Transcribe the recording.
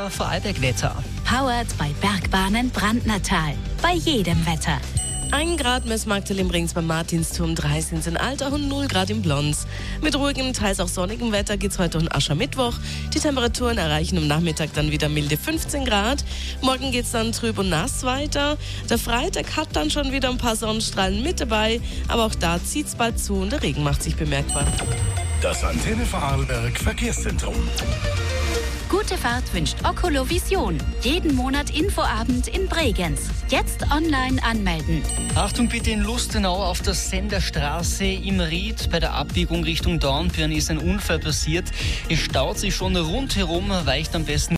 Vorarlberg-Wetter. Powered bei Bergbahnen Brandnertal. Bei jedem Wetter. 1 Grad Messmarktel im Rings beim Martinsturm, 3 sind in Altach und 0 Grad in Blons. Mit ruhigem, teils auch sonnigem Wetter geht's heute um Aschermittwoch. Die Temperaturen erreichen am Nachmittag dann wieder milde 15 Grad. Morgen geht's dann trüb und nass weiter. Der Freitag hat dann schon wieder ein paar Sonnenstrahlen mit dabei, aber auch da zieht's bald zu und der Regen macht sich bemerkbar. Das Antenne Vorarlberg Verkehrszentrum. Gute Fahrt wünscht Okolovision. Jeden Monat Infoabend in Bregenz. Jetzt online anmelden. Achtung bitte in Lustenau auf der Senderstraße im Ried. Bei der Abbiegung Richtung Dornbirn ist ein Unfall passiert. Es staut sich schon rundherum, weicht am besten